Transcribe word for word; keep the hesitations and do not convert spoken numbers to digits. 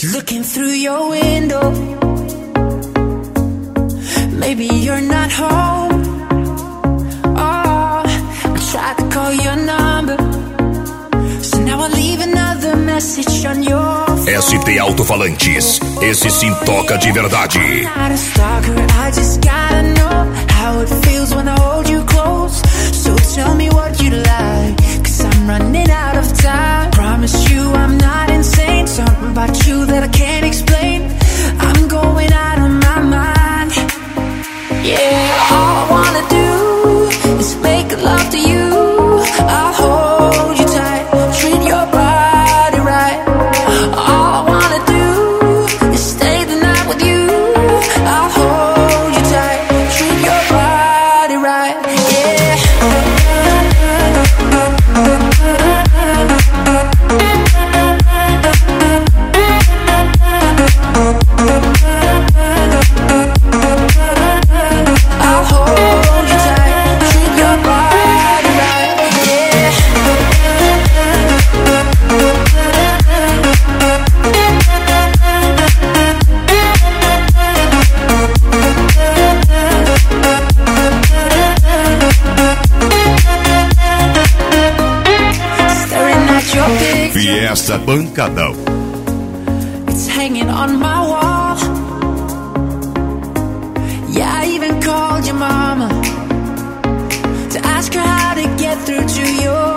Looking through your window, maybe you're not home. Oh, I tried to call your number, so now I leave another message on your phone. S T Alto-Falantes, esse sim toca de verdade. I'm not a stalker, I just gotta know how it feels when I hold you close. So tell me what you like, cause I'm running out of time. Promise you I'm not insane, something about you that I can't explain. I'm going out of my mind. Yeah, all I wanna do is make love to you. I'll hold you tight, treat your body right. All I wanna do is stay the night with you. I'll hold you tight, treat your body right. Yeah. I'll hold you tight, treat your body right. Yeah. Staring at your picture, Fiesta Pancadão. it's hanging on my wall. Yeah, I even called your mama to ask her how to get through to your